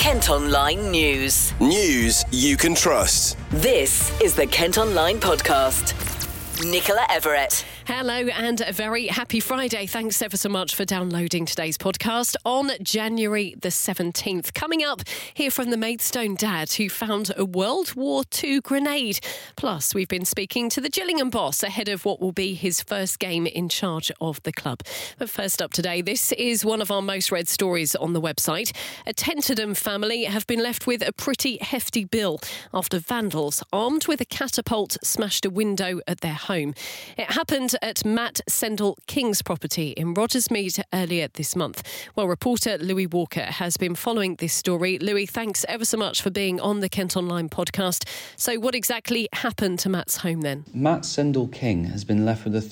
Kent Online News. News you can trust. This is the Kent Online Podcast. Nicola Everett. Hello and a very happy Friday. Thanks ever so much for downloading today's podcast on January the 17th. Coming up, hear from the Maidstone dad who found a World War II grenade. Plus, we've been speaking to the Gillingham boss ahead of what will be his first game in charge of the club. But first up today, this is one of our most read stories on the website. A Tenterden family have been left with a pretty hefty bill after vandals armed with a catapult smashed a window at their home. It happened at Matt Sendall King's property in Rogersmead earlier this month. Well, reporter Louis Walker has been following this story. Louis, thanks ever so much for being on the Kent Online podcast. So what exactly happened to Matt's home then? Matt Sendall King has been left with a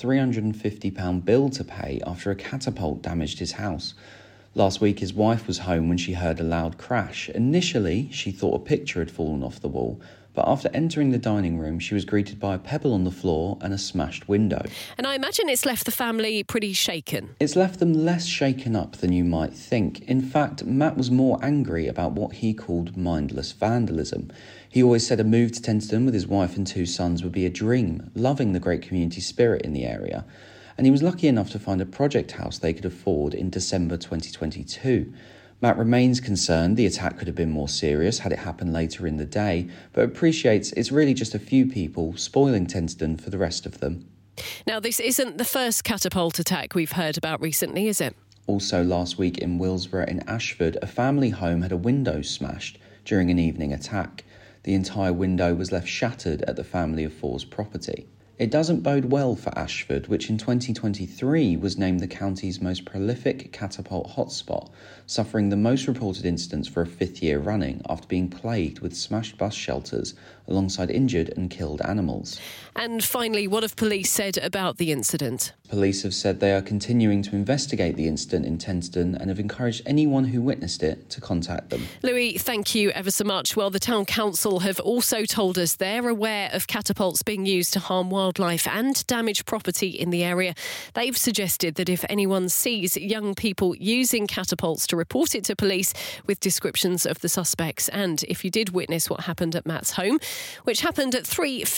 £350 bill to pay after a catapult damaged his house. Last week, his wife was home when she heard a loud crash. Initially, she thought a picture had fallen off the wall, but after entering the dining room, she was greeted by a pebble on the floor and a smashed window. And I imagine it's left the family pretty shaken. It's left them less shaken up than you might think. In fact, Matt was more angry about what he called mindless vandalism. He always said a move to Tenterden with his wife and two sons would be a dream, loving the great community spirit in the area. And he was lucky enough to find a project house they could afford in December 2022. Matt remains concerned the attack could have been more serious had it happened later in the day, but appreciates it's really just a few people spoiling Tenterden for the rest of them. Now, this isn't the first catapult attack we've heard about recently, is it? Also last week in Willsborough in Ashford, a family home had a window smashed during an evening attack. The entire window was left shattered at the family of four's property. It doesn't bode well for Ashford, which in 2023 was named the county's most prolific catapult hotspot, suffering the most reported incidents for a fifth year running after being plagued with smashed bus shelters alongside injured and killed animals. And finally, what have police said about the incident? Police have said they are continuing to investigate the incident in Tenterden and have encouraged anyone who witnessed it to contact them. Louis, thank you ever so much. Well, the Town Council have also told us they're aware of catapults being used to harm wildlife and damage property in the area. They've suggested that if anyone sees young people using catapults to report it to police with descriptions of the suspects. And if you did witness what happened at Matt's home, which happened at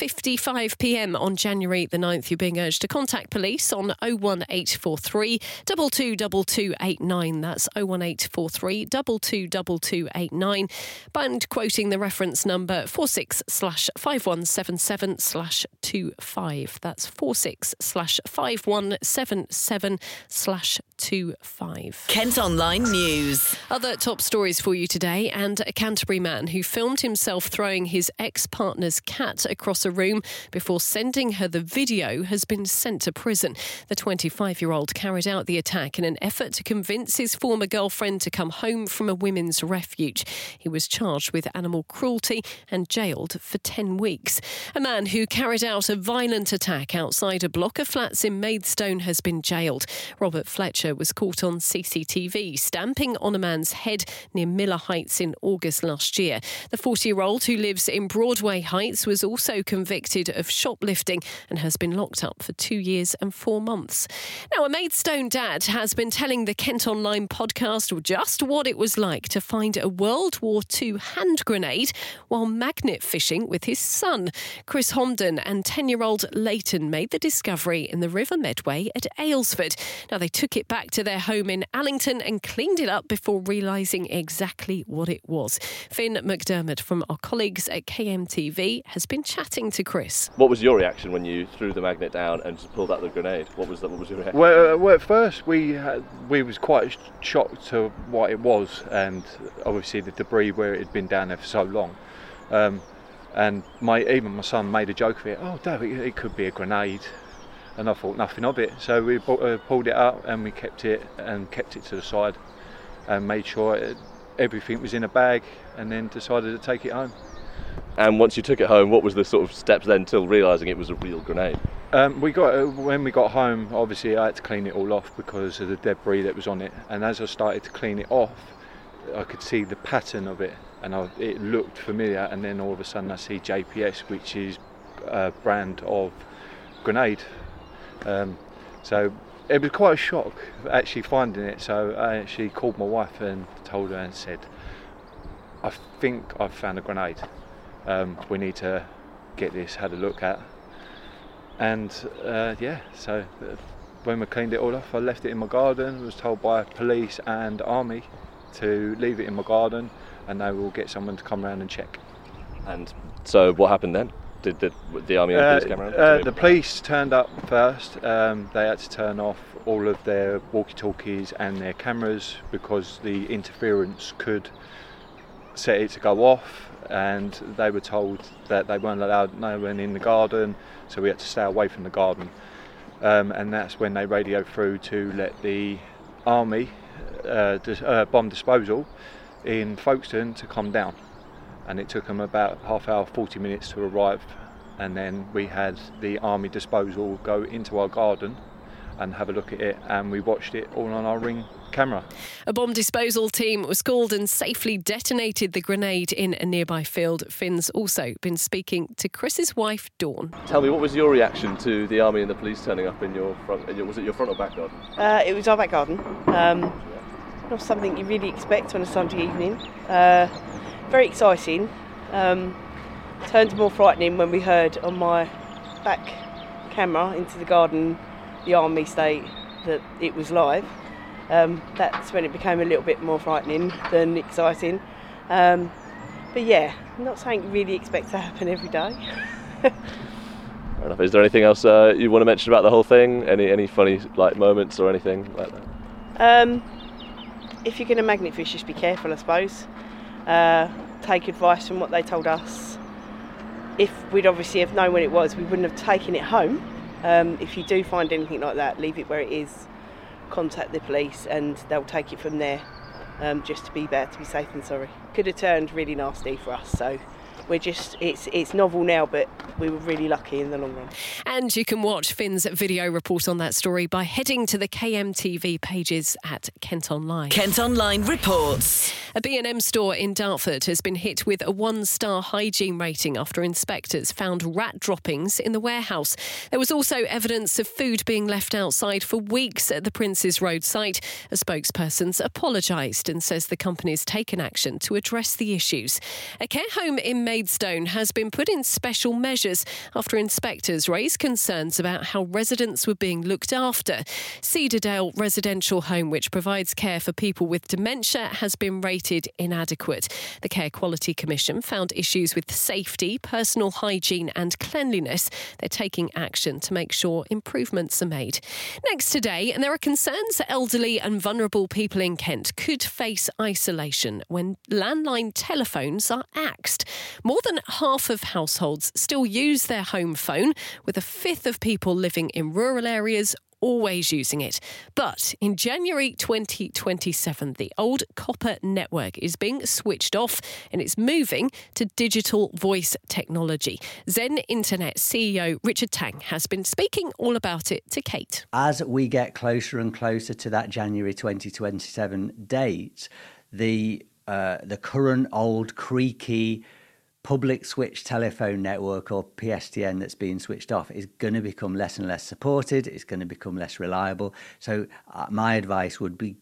3:55pm on January the 9th, you're being urged to contact police on 01843 222289. That's 01843 222289. And quoting the reference number 46/5177/25. That's 46/5177/25. Kent Online News. Other top stories for you today, and a Canterbury man who filmed himself throwing his ex-partner's cat across a room before sending her the video has been sent to prison. The 25-year-old carried out the attack in an effort to convince his former girlfriend to come home from a women's refuge. He was charged with animal cruelty and jailed for 10 weeks. A man who carried out a violent attack outside a block of flats in Maidstone has been jailed. Robert Fletcher was caught on CCTV stamping on a man's head near Miller Heights in August last year. The 40-year-old who lives in Broadway Heights was also convicted of shoplifting and has been locked up for 2 years and 4 months. Now, a Maidstone dad has been telling the Kent Online podcast just what it was like to find a World War II hand grenade while magnet fishing with his son. Chris Homden and 10-year-old Leighton made the discovery in the River Medway at Aylesford. Now, they took it back to their home in Allington and cleaned it up before realising exactly what it was. Finn McDermott from our colleagues at KMTV has been chatting to Chris. What was your reaction when you threw the magnet down and just pulled out the grenade? What was your reaction? Well, at first we was quite shocked to what it was, and obviously the debris where it had been down there for so long. And even my son made a joke of it. Oh, Dad, it could be a grenade. And I thought nothing of it. So we pulled it out and we kept it to the side and made sure everything was in a bag, and then decided to take it home. And once you took it home, what was the sort of steps then till realising it was a real grenade? When we got home, obviously I had to clean it all off because of the debris that was on it. And as I started to clean it off, I could see the pattern of it, and it looked familiar. And then all of a sudden I see JPS, which is a brand of grenade. So it was quite a shock actually finding it. So I actually called my wife and told her and said, I think I've found a grenade. We need to get this had a look at. And so when we cleaned it all off, I left it in my garden. Was told by police and army to leave it in my garden, and they will get someone to come around and check. And so what happened then? Did the army and police come around? The police turned up first. They had to turn off all of their walkie-talkies and their cameras because the interference could set it to go off, and they were told that they weren't allowed no one in the garden, so we had to stay away from the garden. And that's when they radioed through to let the army bomb disposal in Folkestone to come down. And it took them about half hour, 40 minutes to arrive, and then we had the army disposal go into our garden and have a look at it, and we watched it all on our Ring camera. A bomb disposal team was called and safely detonated the grenade in a nearby field. Finn's also been speaking to Chris's wife, Dawn. Tell me, what was your reaction to the army and the police turning up in your front? Was it your front or back garden? It was our back garden. Not something you really expect on a Sunday evening. Very exciting. Turned more frightening when we heard on my back camera into the garden the army state that it was live. That's when it became a little bit more frightening than exciting. But yeah, not something you really expect to happen every day. Fair enough. Is there anything else you want to mention about the whole thing? Any funny moments or anything like that? If you're going to magnet fish, just be careful, I suppose. Take advice from what they told us. If we'd obviously have known when it was, we wouldn't have taken it home. If you do find anything like that, leave it where it is. Contact the police and they'll take it from there, just to be better, to be safe than sorry. Could have turned really nasty for us, so we're just, it's novel now, but we were really lucky in the long run. And you can watch Finn's video report on that story by heading to the KMTV pages at Kent Online. Kent Online reports. A B&M store in Dartford has been hit with a 1-star hygiene rating after inspectors found rat droppings in the warehouse. There was also evidence of food being left outside for weeks at the Princes Road site. A spokesperson apologised and says the company's taken action to address the issues. A care home in Maidstone has been put in special measures after inspectors raised concerns about how residents were being looked after. Cedardale Residential Home, which provides care for people with dementia, has been rated inadequate. The Care Quality Commission found issues with safety, personal hygiene and cleanliness. They're taking action to make sure improvements are made. Next today, and there are concerns that elderly and vulnerable people in Kent could face isolation when landline telephones are axed. More than half of households still use their home phone, with a fifth of people living in rural areas always using it. But in January 2027, the old copper network is being switched off and it's moving to digital voice technology. Zen Internet CEO Richard Tang has been speaking all about it to Kate. As we get closer and closer to that January 2027 date, the current old creaky public switch telephone network, or PSTN, that's being switched off is going to become less and less supported. It's going to become less reliable. So my advice would be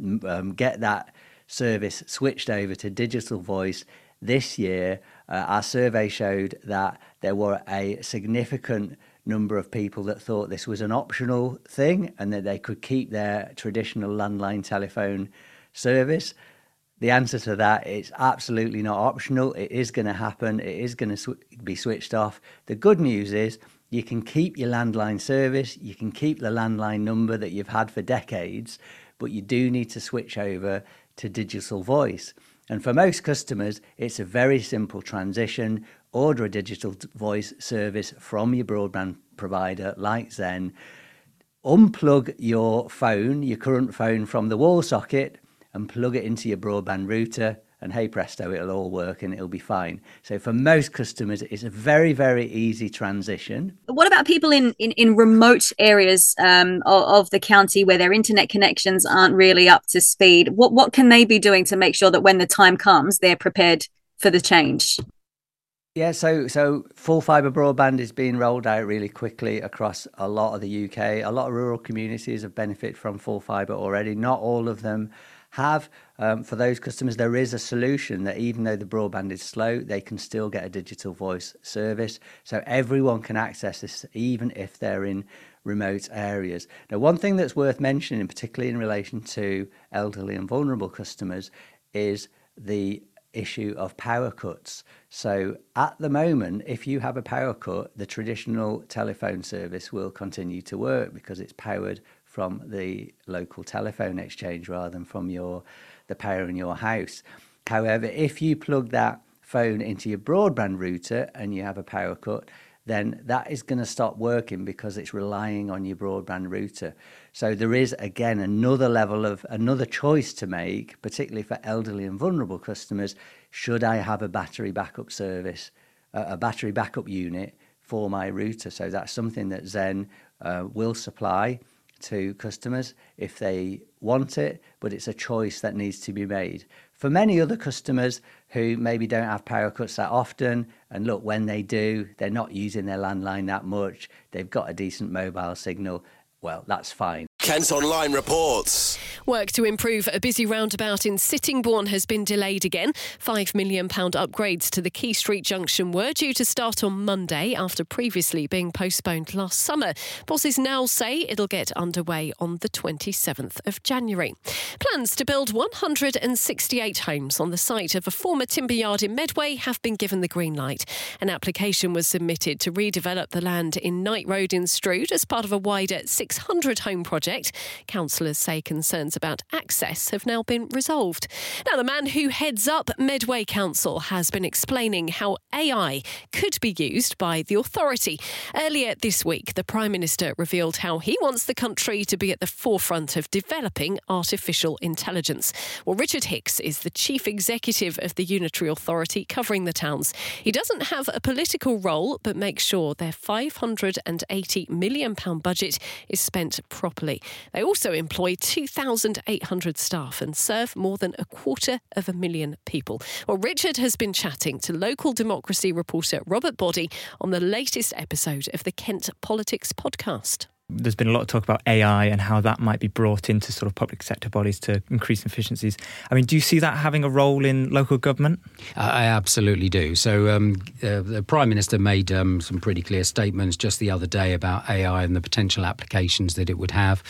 get that service switched over to digital voice this year. Our survey showed that there were a significant number of people that thought this was an optional thing and that they could keep their traditional landline telephone service. The answer to that is absolutely not optional. It is going to happen. It is going to be switched off. The good news is you can keep your landline service. You can keep the landline number that you've had for decades, but you do need to switch over to digital voice. And for most customers, it's a very simple transition. Order a digital voice service from your broadband provider like Zen. Unplug your phone, your current phone, from the wall socket and plug it into your broadband router, and hey presto, it'll all work and it'll be fine. So for most customers, it's a very, very easy transition. What about people in remote areas of the county where their internet connections aren't really up to speed? What can they be doing to make sure that when the time comes, they're prepared for the change? Yeah, so full fibre broadband is being rolled out really quickly across a lot of the UK. A lot of rural communities have benefited from full fibre already. Not all of them have. For those customers, there is a solution that even though the broadband is slow, they can still get a digital voice service. So everyone can access this, even if they're in remote areas. Now, one thing that's worth mentioning, particularly in relation to elderly and vulnerable customers, is the issue of power cuts. So at the moment, if you have a power cut, the traditional telephone service will continue to work because it's powered from the local telephone exchange rather than from the power in your house. However, if you plug that phone into your broadband router and you have a power cut, then that is going to stop working because it's relying on your broadband router. So there is, again, another choice to make, particularly for elderly and vulnerable customers. Should I have a battery backup service, a battery backup unit for my router? So that's something that Zen will supply to customers if they want it, but it's a choice that needs to be made. For many other customers who maybe don't have power cuts that often, and look, when they do, they're not using their landline that much, they've got a decent mobile signal, well, that's fine. Kent Online reports. Work to improve a busy roundabout in Sittingbourne has been delayed again. £5 million upgrades to the Key Street junction were due to start on Monday after previously being postponed last summer. Bosses now say it'll get underway on the 27th of January. Plans to build 168 homes on the site of a former timber yard in Medway have been given the green light. An application was submitted to redevelop the land in Knight Road in Strood as part of a wider 600-home project. Councillors say concerns about access have now been resolved. Now, the man who heads up Medway Council has been explaining how AI could be used by the authority. Earlier this week, the Prime Minister revealed how he wants the country to be at the forefront of developing artificial intelligence. Well, Richard Hicks is the Chief Executive of the Unitary Authority covering the towns. He doesn't have a political role, but makes sure their £580 million budget is spent properly. They also employ 2,800 staff and serve more than 250,000 people. Well, Richard has been chatting to local democracy reporter Robert Boddy on the latest episode of the Kent Politics podcast. There's been a lot of talk about AI and how that might be brought into sort of public sector bodies to increase efficiencies. I mean, do you see that having a role in local government? I absolutely do. So the Prime Minister made some pretty clear statements just the other day about AI and the potential applications that it would have.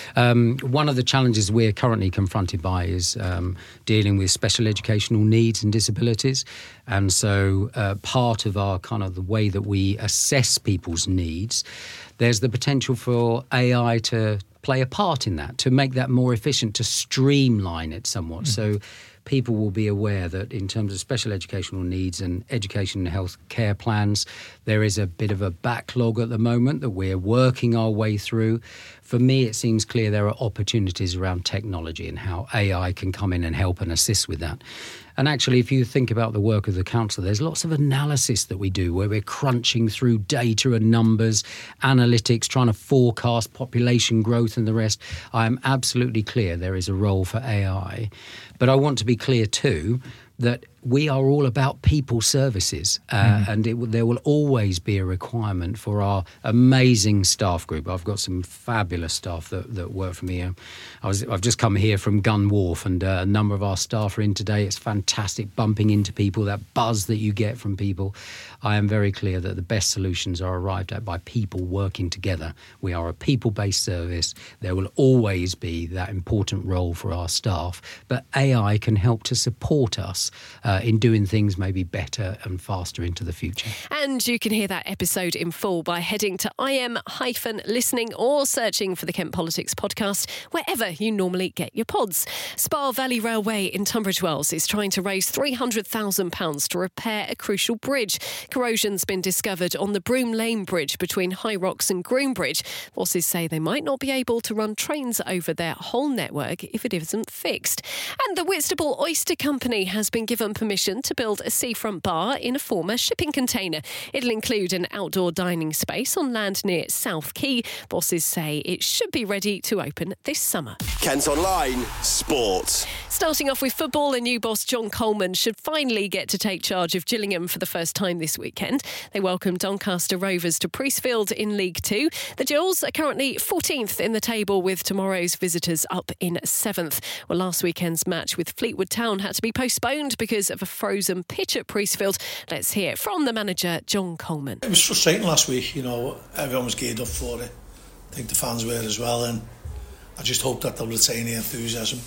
One of the challenges we're currently confronted by is dealing with special educational needs and disabilities. And so part of our kind of the way that we assess people's needs, there's the potential for AI to play a part in that, to make that more efficient, to streamline it somewhat. So people will be aware that in terms of special educational needs and education and health care plans, there is a bit of a backlog at the moment that we're working our way through. For me, it seems clear there are opportunities around technology and how AI can come in and help and assist with that. And actually, if you think about the work of the council, there's lots of analysis that we do where we're crunching through data and numbers, analytics, trying to forecast population growth and the rest. I am absolutely clear there is a role for AI. But I want to be clear too that we are all about people services and there will always be a requirement for our amazing staff group. I've got some fabulous staff that work for me. I've just come here from Gun Wharf and a number of our staff are in today. It's fantastic bumping into people, that buzz that you get from people. I am very clear that the best solutions are arrived at by people working together. We are a people-based service. There will always be that important role for our staff, but AI can help to support us in doing things maybe better and faster into the future. And you can hear that episode in full by heading to im-listening or searching for the Kent Politics podcast wherever you normally get your pods. Spa Valley Railway in Tunbridge Wells is trying to raise £300,000 to repair a crucial bridge. Corrosion's been discovered on the Broom Lane Bridge between High Rocks and Groombridge. Bosses say they might not be able to run trains over their whole network if it isn't fixed. And the Whitstable Oyster Company has been given permission to build a seafront bar in a former shipping container. It'll include an outdoor dining space on land near South Quay. Bosses say it should be ready to open this summer. Kent Online Sport. Starting off with football, a new boss, John Coleman, should finally get to take charge of Gillingham for the first time this weekend. They welcomed Doncaster Rovers to Priestfield in League Two. The Gills are currently 14th in the table, with tomorrow's visitors up in 7th. Well, last weekend's match with Fleetwood Town had to be postponed because of a frozen pitch at Priestfield. Let's hear from the manager, John Coleman. It was frustrating last week, everyone was geared up for it. I think the fans were as well, and I just hope that they'll retain the enthusiasm.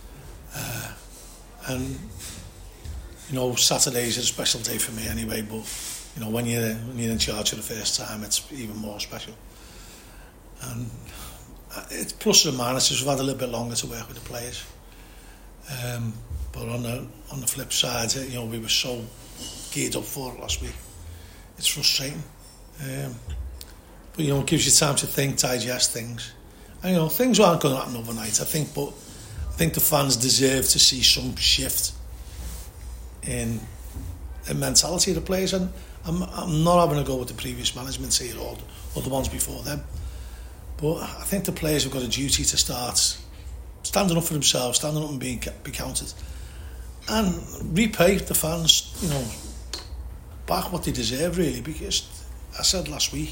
Saturday's a special day for me anyway, but when you're in charge for the first time, it's even more special. And it's pluses and minuses. We've had a little bit longer to work with the players, but on the flip side, we were so geared up for it last week. It's frustrating, but it gives you time to think, digest things. And things aren't going to happen overnight, I think, but I think the fans deserve to see some shift in mentality of the players. And I'm not having a go with the previous management here or the ones before them, but I think the players have got a duty to start standing up for themselves, standing up and be counted, and repay the fans, back what they deserve, really. Because I said last week,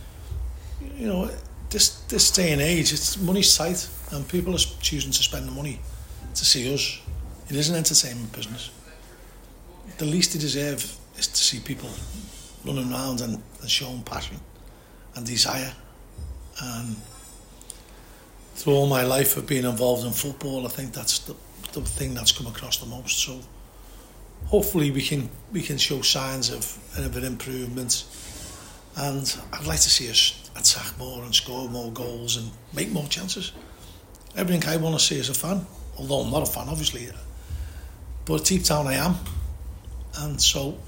this day and age, money's tight, and people are choosing to spend the money to see us. It is an entertainment business. The least they deserve is to see people running around and showing passion and desire. And through all my life of being involved in football, I think that's the thing that's come across the most. So hopefully we can show signs of an improvement, and I'd like to see us attack more and score more goals and make more chances. Everything I want to see as a fan, although I'm not a fan obviously, but deep down I am, and so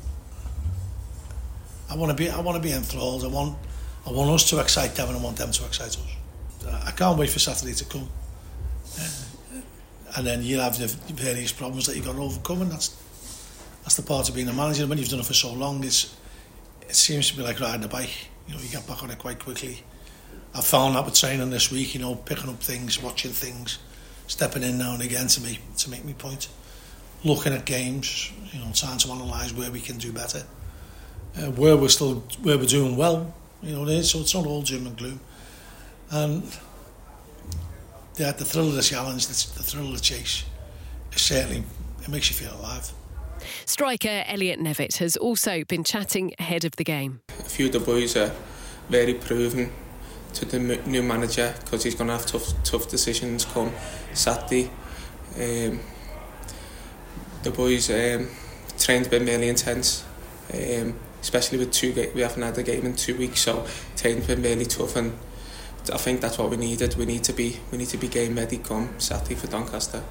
I want to be enthralled. I want us to excite them, and I want them to excite us. I can't wait for Saturday to come, and then you'll have the various problems that you've got to overcome, and that's the part of being a manager. When you've done it for so long, it seems to be like riding a bike. You get back on it quite quickly. I've found that with training this week, picking up things, watching things, stepping in now and again to make me point, looking at games, trying to analyse where we can do better, where we're doing well, so it's not all doom and gloom. And the thrill of the challenge, the thrill of the chase, it makes you feel alive. Striker Elliot Nevitt has also been chatting ahead of the game. A few of the boys are very proven to the new manager, because he's going to have tough decisions come Saturday. The boys training's been really intense, especially with we haven't had a game in 2 weeks, so training's been really tough, and I think that's what we needed. We need to be game ready come Saturday for Doncaster.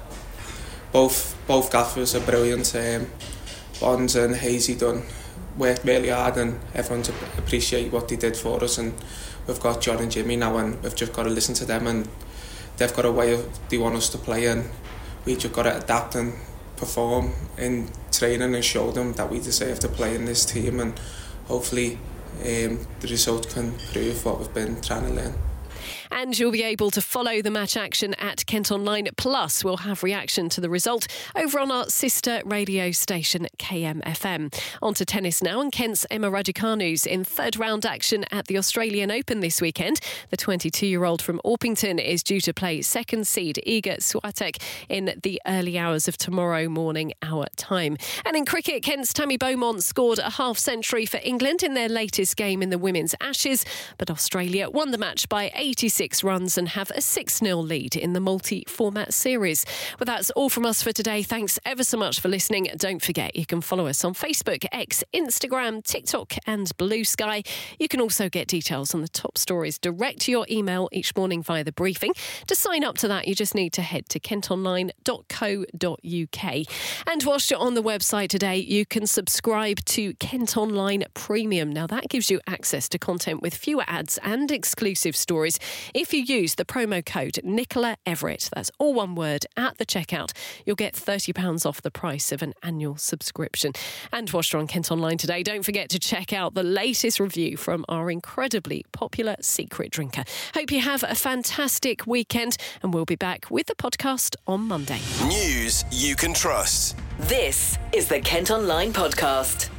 Both gaffers are brilliant. Bonds and Hazy worked really hard, and everyone's appreciate what they did for us. And we've got John and Jimmy now, and we've just got to listen to them, and they've got a way they want us to play, and we just got to adapt and perform in training and show them that we deserve to play in this team, and hopefully the result can prove what we've been trying to learn. And you'll be able to follow the match action at Kent Online Plus. We'll have reaction to the result over on our sister radio station KMFM. On to tennis now, and Kent's Emma Raducanu's in third round action at the Australian Open this weekend. The 22-year-old from Orpington is due to play second seed Iga Swiatek in the early hours of tomorrow morning our time. And in cricket, Kent's Tammy Beaumont scored a half-century for England in their latest game in the Women's Ashes, but Australia won the match by 86 runs and have a 6-0 lead in the multi-format series. Well, that's all from us for today. Thanks ever so much for listening. Don't forget, you can follow us on Facebook, X, Instagram, TikTok and Blue Sky. You can also get details on the top stories direct to your email each morning via the briefing. To sign up to that, you just need to head to kentonline.co.uk. And whilst you're on the website today, you can subscribe to Kent Online Premium. Now, that gives you access to content with fewer ads and exclusive stories. If you use the promo code Nicola Everett, that's all one word, at the checkout, you'll get £30 off the price of an annual subscription. And whilst you're on Kent Online today, don't forget to check out the latest review from our incredibly popular secret drinker. Hope you have a fantastic weekend, and we'll be back with the podcast on Monday. News you can trust. This is the Kent Online Podcast.